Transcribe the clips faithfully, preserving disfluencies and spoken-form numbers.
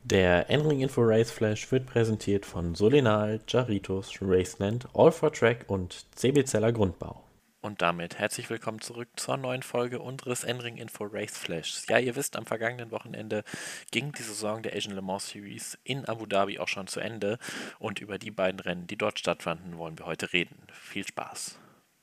Der N-Ring Info Race Flash wird präsentiert von Solenal, Jaritos, Raceland, All for Track und C B Zeller Grundbau. Und damit herzlich willkommen zurück zur neuen Folge unseres N-Ring Info Race Flashs. Ja, ihr wisst, am vergangenen Wochenende ging die Saison der Asian Le Mans Series in Abu Dhabi auch schon zu Ende und über die beiden Rennen, die dort stattfanden, wollen wir heute reden. Viel Spaß!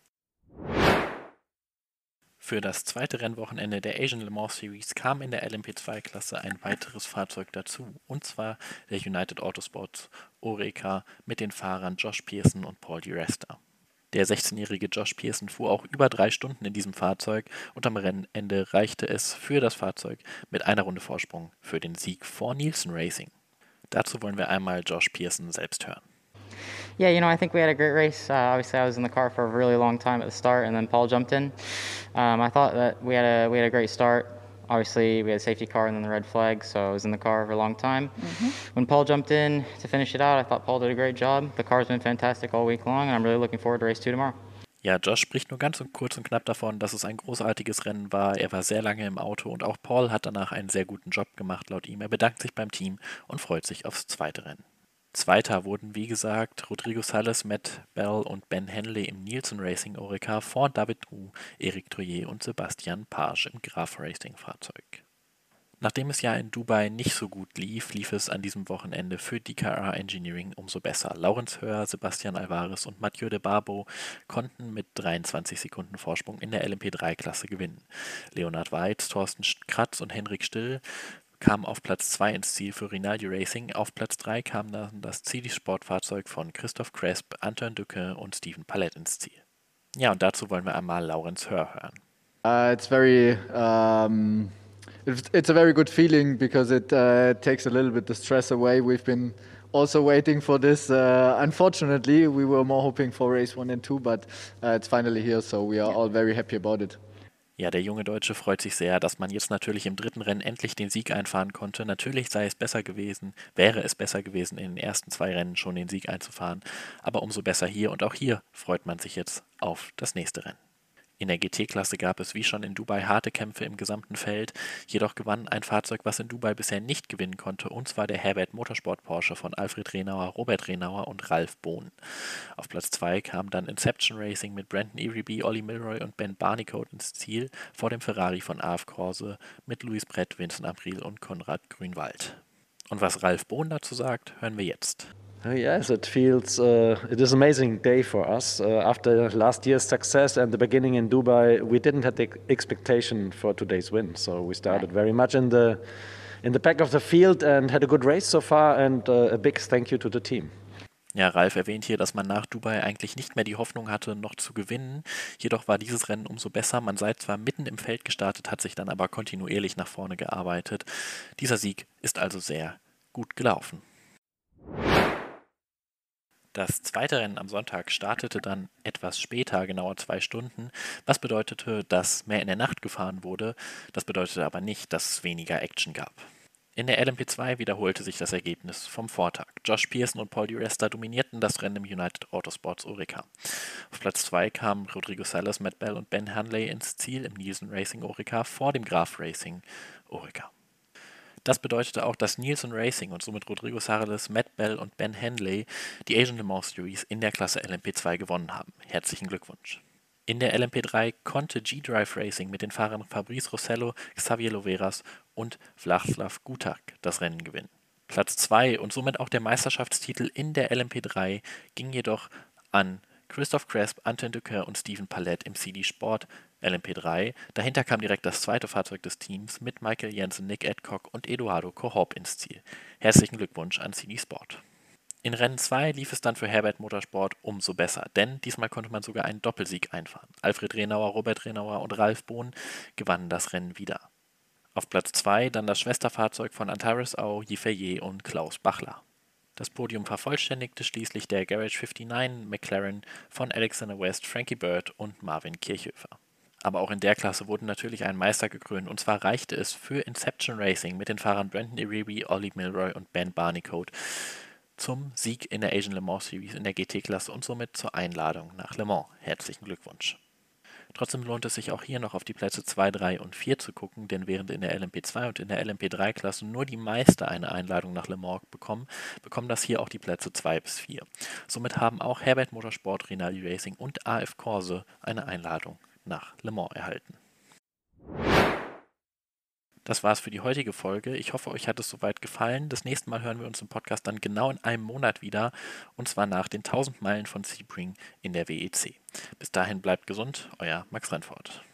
Für das zweite Rennwochenende der Asian Le Mans Series kam in der L M P zwei Klasse ein weiteres Fahrzeug dazu, und zwar der United Autosports Oreca mit den Fahrern Josh Pearson und Paul di Resta. Der sechzehnjährige Josh Pearson fuhr auch über drei Stunden in diesem Fahrzeug und am Rennende reichte es für das Fahrzeug mit einer Runde Vorsprung für den Sieg vor Nielsen Racing. Dazu wollen wir einmal Josh Pearson selbst hören. Yeah, you know, I think we had a great race. Uh, obviously, I was in the car for a really long time at the start, and then Paul jumped in. Um, I thought that we had a we had a great start. Obviously, we had a safety car and then the red flag, so I was in the car for a long time. Mm-hmm. When Paul jumped in to finish it out, I thought Paul did a great job. The car's been fantastic all week long, and I'm really looking forward to race two tomorrow. Ja, Josh spricht nur ganz und kurz und knapp davon, dass es ein großartiges Rennen war. Er war sehr lange im Auto und auch Paul hat danach einen sehr guten Job gemacht, laut ihm. Er bedankt sich beim Team und freut sich aufs zweite Rennen. Zweiter wurden, wie gesagt, Rodrigo Salas, Matt Bell und Ben Henley im Nielsen Racing Oreca vor David Roux, Eric Trouillet und Sebastian Page im Graf Racing Fahrzeug. Nachdem es ja in Dubai nicht so gut lief, lief es an diesem Wochenende für D K R Engineering umso besser. Laurens Höhr, Sebastian Alvarez und Mathieu de Barbo konnten mit dreiundzwanzig Sekunden Vorsprung in der L M P drei Klasse gewinnen. Leonhard Weitz, Thorsten Kratz und Henrik Still kam auf Platz zwei ins Ziel für Rinaldi Racing. Auf Platz drei kam dann das Cidi-Sportfahrzeug von Christoph Cresp, Anton Dücke und Stephen Pallet ins Ziel. Ja, und dazu wollen wir einmal Laurens Höhr hören. Uh, it's very, um, it's, it's a very good feeling because it uh, takes a little bit the stress away. We've been also waiting for this. Uh, unfortunately, we were more hoping for race one and two, but uh, it's finally here, so we are all very happy about it. Ja, der junge Deutsche freut sich sehr, dass man jetzt natürlich im dritten Rennen endlich den Sieg einfahren konnte. Natürlich sei es besser gewesen, wäre es besser gewesen, in den ersten zwei Rennen schon den Sieg einzufahren, aber umso besser hier, und auch hier freut man sich jetzt auf das nächste Rennen. In der G T-Klasse gab es wie schon in Dubai harte Kämpfe im gesamten Feld, jedoch gewann ein Fahrzeug, was in Dubai bisher nicht gewinnen konnte, und zwar der Herbert Motorsport Porsche von Alfred Renauer, Robert Renauer und Ralf Bohn. Auf Platz zwei kam dann Inception Racing mit Brandon Iriby, Olli Milroy und Ben Barnicoat ins Ziel, vor dem Ferrari von A F Corse mit Luis Brett, Vincent April und Konrad Grünwald. Und was Ralf Bohn dazu sagt, hören wir jetzt. Uh, yes, it feels, uh, it is an amazing day for us. Uh, after last year's success and the beginning in Dubai, we didn't have the expectation for today's win. So we started very much in the, in the back of the field and had a good race so far, and uh, a big thank you to the team. Ja, Ralf erwähnt hier, dass man nach Dubai eigentlich nicht mehr die Hoffnung hatte, noch zu gewinnen. Jedoch war dieses Rennen umso besser. Man sei zwar mitten im Feld gestartet, hat sich dann aber kontinuierlich nach vorne gearbeitet. Dieser Sieg ist also sehr gut gelaufen. Das zweite Rennen am Sonntag startete dann etwas später, genauer zwei Stunden, was bedeutete, dass mehr in der Nacht gefahren wurde. Das bedeutete aber nicht, dass es weniger Action gab. In der L M P zwei wiederholte sich das Ergebnis vom Vortag. Josh Pearson und Paul di Resta dominierten das Rennen im United Autosports Oreca. Auf Platz zwei kamen Rodrigo Salas, Matt Bell und Ben Henley ins Ziel im Nielsen Racing Oreca vor dem Graf Racing Oreca. Das bedeutete auch, dass Nielsen Racing und somit Rodrigo Salas, Matt Bell und Ben Henley die Asian Le Mans Series in der Klasse L M P zwei gewonnen haben. Herzlichen Glückwunsch! In der L M P drei konnte G-Drive Racing mit den Fahrern Fabrice Rossello, Xavier Loveras und Vladislav Gutak das Rennen gewinnen. Platz zwei und somit auch der Meisterschaftstitel in der L M P drei ging jedoch an Christoph Cresp, Anton Dücke und Stephen Pallet im C D Sport L M P drei. Dahinter kam direkt das zweite Fahrzeug des Teams mit Michael Jensen, Nick Adcock und Eduardo Kohorp ins Ziel. Herzlichen Glückwunsch an C D Sport. In Rennen zwei lief es dann für Herbert Motorsport umso besser, denn diesmal konnte man sogar einen Doppelsieg einfahren. Alfred Renauer, Robert Renauer und Ralf Bohn gewannen das Rennen wieder. Auf Platz zwei dann das Schwesterfahrzeug von Antares Au, Yifei und Klaus Bachler. Das Podium vervollständigte schließlich der Garage neunundfünfzig McLaren von Alexander West, Frankie Bird und Marvin Kirchhöfer. Aber auch in der Klasse wurde natürlich ein Meister gekrönt, und zwar reichte es für Inception Racing mit den Fahrern Brandon Iriby, Olli Milroy und Ben Barnicoat zum Sieg in der Asian Le Mans Series in der G T-Klasse und somit zur Einladung nach Le Mans. Herzlichen Glückwunsch! Trotzdem lohnt es sich auch hier noch auf die Plätze zwei, drei und vier zu gucken, denn während in der L M P zwei und in der L M P drei Klasse nur die Meister eine Einladung nach Le Mans bekommen, bekommen das hier auch die Plätze zwei bis vier. Somit haben auch Herbert Motorsport, Rinaldi Racing und A F Corse eine Einladung nach Le Mans erhalten. Das war's für die heutige Folge. Ich hoffe, euch hat es soweit gefallen. Das nächste Mal hören wir uns im Podcast dann genau in einem Monat wieder, und zwar nach den tausend Meilen von Sebring in der W E C. Bis dahin bleibt gesund, euer Max Rennfort.